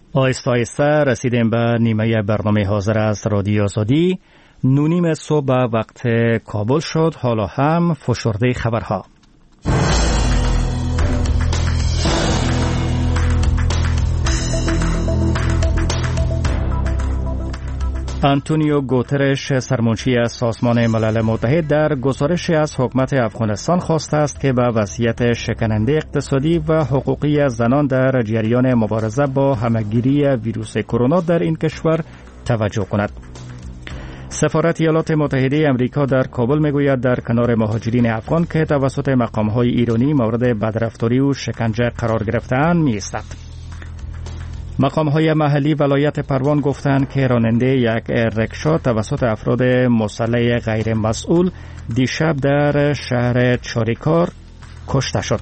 آهسته آهسته رسیدیم به نیمه برنامه حاضر از رادیو آزادی. 9:30 صبح به وقت کابل شد. حالا هم فشرده خبرها. آنتونیو گوترش سرمنشی سازمان ملل متحد در گزارشی از حکومت افغانستان خواسته است که به وضعیت شکننده اقتصادی و حقوقی زنان در جریان مبارزه با همه‌گیری ویروس کرونا در این کشور توجه کند. سفارت ایالات متحده آمریکا در کابل میگوید در کنار مهاجرین افغان که توسط مقام‌های ایرانی مورد بدرفتاری و شکنجه قرار گرفته‌اند می‌ایستد. مقام‌های محلی ولایت پروان گفتند که راننده یک رکشا توسط افراد مسلح غیر مسئول دیشب در شهر چاریکار کشته شد.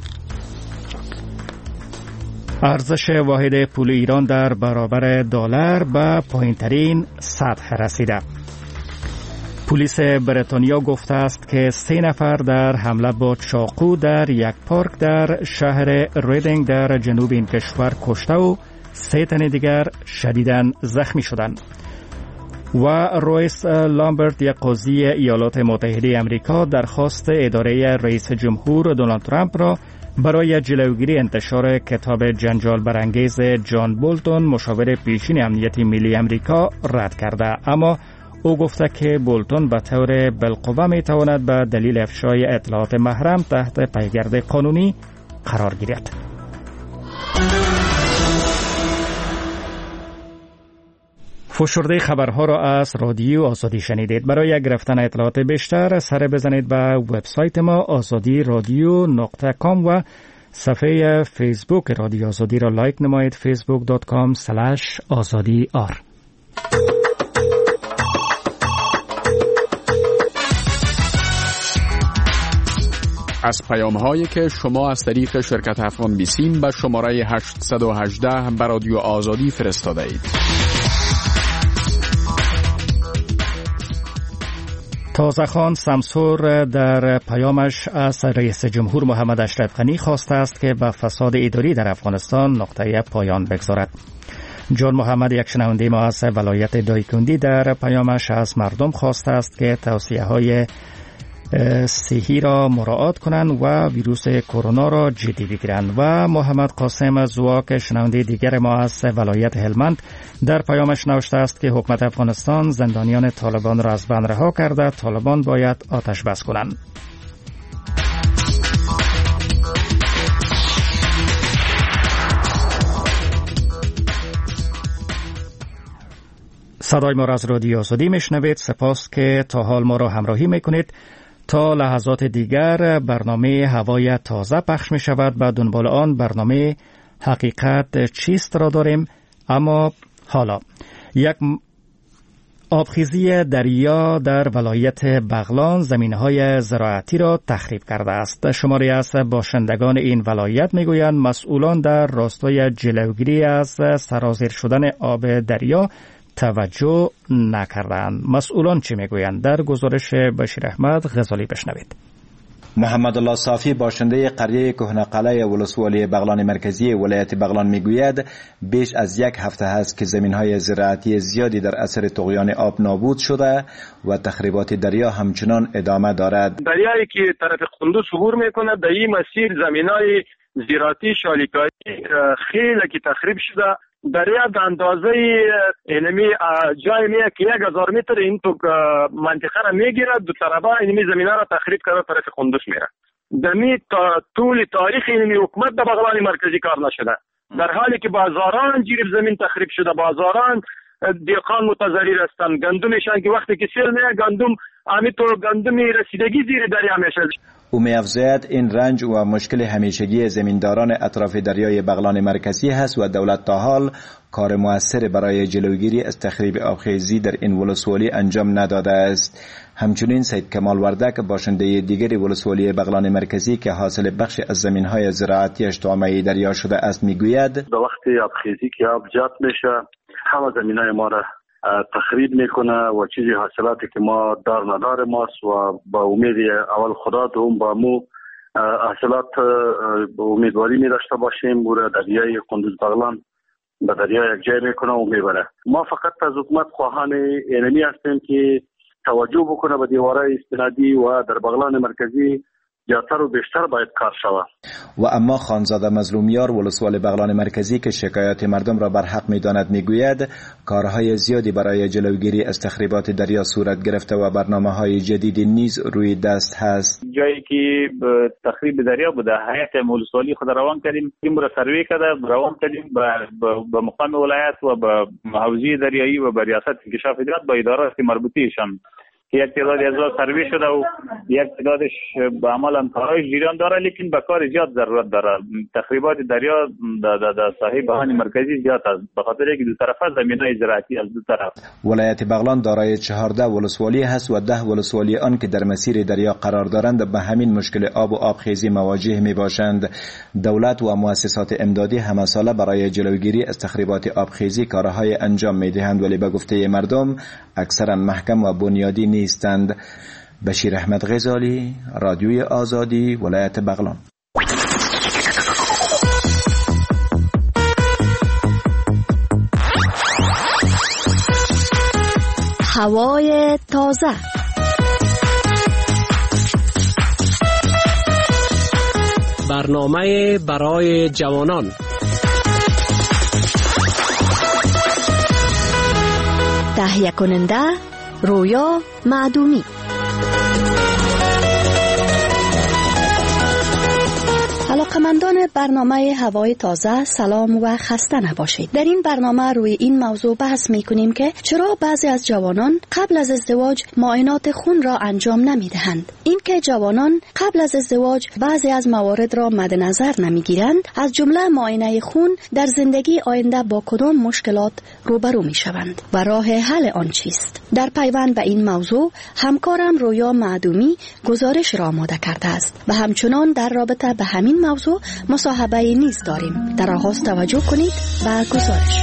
ارزش واحد پول ایران در برابر دلار به پایین‌ترین سطح رسیده. پلیس بریتانیا گفته است که 3 نفر در حمله با چاقو در یک پارک در شهر ریدینگ در جنوب این کشور کشته و 3 تن دیگر شدیداً زخمی شدند. و رویس لامبرت یک قاضی ایالات متحده آمریکا درخواست اداره رئیس جمهور دونالد ترامپ را برای جلوگیری انتشار کتاب جنجال برانگیز جان بولتون مشاور پیشین امنیت ملی آمریکا رد کرده، اما او گفته که بولتون به طور بالقوه می تواند به دلیل افشای اطلاعات محرم تحت پیگرد قانونی قرار گیرد. فشرده خبرها را از رادیو آزادی شنیدید. برای گرفتن اطلاعات بیشتر سر بزنید به وبسایت ما azadi.radio.com و صفحه فیسبوک رادیو آزادی را لایک نمایید. facebook.com/azadi_r. از پیام‌هایی که شما از طریق شرکت افغان بیسیم به شماره 818 به رادیو آزادی فرستاده اید. تازه‌خان سمسور در پیامش از رئیس جمهور محمد اشرف غنی خواسته است که به فساد اداری در افغانستان نقطه پایان بگذارد. جان محمد، یک شنونده ما از ولایت دایکندی، در پیامش از مردم خواسته است که توصیه‌های صحی را مراعات کنند و ویروس کرونا را جدی بگیرند. و محمد قاسم زواک، شنونده دیگر ما از ولایت هلمند، در پیامش نوشته است که حکومت افغانستان زندانیان طالبان را از بند رها کرده، طالبان باید آتش بس کنند. صدای ما را از رادیو آزادی میشنوید. سپاس که تا حال ما را همراهی میکنید. تا لحظات دیگر برنامه هوای تازه پخش می شود. به دنبال آن برنامه حقیقت چیست را داریم. اما حالا یک آبخیزی دریا در ولایت بغلان زمینهای زراعتی را تخریب کرده است. شماری از باشندگان این ولایت می گویند مسئولان در راستای جلوگیری از سرازیر شدن آب دریا توجه نکردند. مسئولان چی میگویند؟ در گزارش بشیر احمد غزالی بشنوید. محمد الله صافی، باشنده قریه کهنه‌قلعه ولسوالی بغلان مرکزی ولایت بغلان میگوید بیش از 1 هفته است که زمینهای زراعتی زیادی در اثر طغیان آب نابود شده و تخریبات دریا همچنان ادامه دارد. دریایی که طرف قندوز عبور میکنه در این مسیر زمینهای زراعتی شالیکاری خیلی که تخریب شده. دریا به اندازه اینمی جای میه که 1000 متر این تو منطقه را میگیره، دو طرفا اینمی زمینه را تخریب کرده طرف قندوز میره. دمی طول تاریخ اینمی حکومت در بغلان مرکزی کار نشده، در حالی که بازاران جریب زمین تخریب شده، بازاران دیقان متضرر هستند. گندمشان که وقتی که سیل میه گندم همینطور گندم رسیدگی زیر دریا میشه. او می‌افزاید این رنج و مشکل همیشگی زمینداران اطراف دریای بغلان مرکزی هست و دولت تا حال کار موثر برای جلوگیری از تخریب آبخیزی در این ولسوالی انجام نداده است. همچنین سید کمال وردک، باشنده دیگری ولسوالی بغلان مرکزی که حاصل بخش از زمینهای زراعتیش طعمه دریا شده است میگوید در وقت آبخیزی که آب جات میشه همه زمینای ما را تخریب میکنه و چیزی حاصلاتی که ما دار ندار ماست و با امید اول خدا دوم با مو حاصلات امیدواری می داشته باشیم. بوره دریای قندوز بغلان به دریا یک جای میکنه و میبره. ما فقط از حکومت خواهان اینمی هستیم که توجه بکنه به دیوارهای استنادی و در بغلان مرکزی زیادتر و بیشتر باید کار شود. و اما خانزاده مظلومیار ولسوالی بغلان مرکزی که شکایات مردم را بر حق می‌داند میگوید کارهای زیادی برای جلوگیری از تخریبات دریا صورت گرفته و برنامه‌های جدیدی نیز روی دست هست. جایی که تخریب دریا بوده هیئت ولسوالی خود روان کردیم، این را سروی کرده روان کردیم به مقام ولایت و به حوزه دریایی و به ریاست انکشاف ادارات با ادارات مربوطه‌شان که یک تعدادی از سروی شده و یک تعدادش به عمل کارهای جریان داره، لیکن به کار زیاد ضرورت داره. تخریبات دریا در ساحه بغلان مرکزی زیاد است به خاطر اینکه دو طرفه زمینای زراعتی از دو طرف. ولایت بغلان دارای 14 ولسوالی هست و 10 ولسوالی آن که در مسیر دریا قرار دارند به همین مشکل آب و آبخیزی مواجه می باشند. دولت و مؤسسات امدادی همه ساله برای جلوگیری از تخریبات آبخیزی کارهای انجام می دهند، ولی به گفته مردم اکثرا محکم و بنیادی نیستند. بشیر احمد غزالی، رادیوی آزادی، ولایت بغلان. هوای تازه. برنامه برای جوانان. تهیه کننده رویا معدومی. علاقمندان برنامه هوای تازه سلام و خسته نباشید. در این برنامه روی این موضوع بحث می کنیم که چرا بعضی از جوانان قبل از ازدواج معاینات خون را انجام نمی دهند. این که جوانان قبل از ازدواج بعضی از موارد را مد نظر نمی گیرند، از جمله معاینه خون، در زندگی آینده با کدام مشکلات روبرو می شوند و راه حل آن چیست. در پیوند به این موضوع همکارم رویا معدومی گزارش را آماده کرده است و همچنان در رابطه به همین موضوع مصاحبه نیز داریم. در آغاز توجه کنید به گزارش.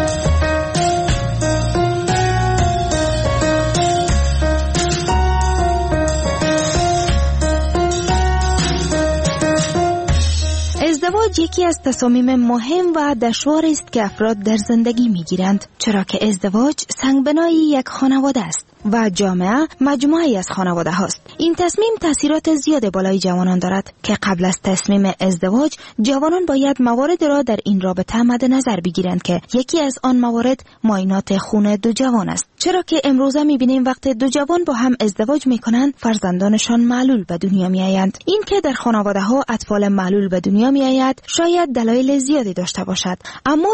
ازدواج یکی از تصامیم مهم و دشوار است که افراد در زندگی میگیرند، چرا که ازدواج سنگبنای یک خانواده است و جامعه مجموعه‌ای از خانواده هاست. این تصمیم تاثیرات زیاد بالای جوانان دارد که قبل از تصمیم ازدواج جوانان باید موارد را در این رابطه مد نظر بگیرند که یکی از آن موارد معاینات خون دو جوان است، چرا که امروزه می‌بینیم وقتی دو جوان با هم ازدواج می‌کنند فرزندانشان معلول به دنیا می‌آیند. این که در خانواده‌ها اطفال معلول به دنیا می‌آید شاید دلایل زیادی داشته باشد، اما